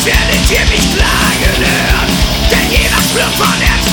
werdet ihr mich klagen hören, denn jeder spürt von Herzen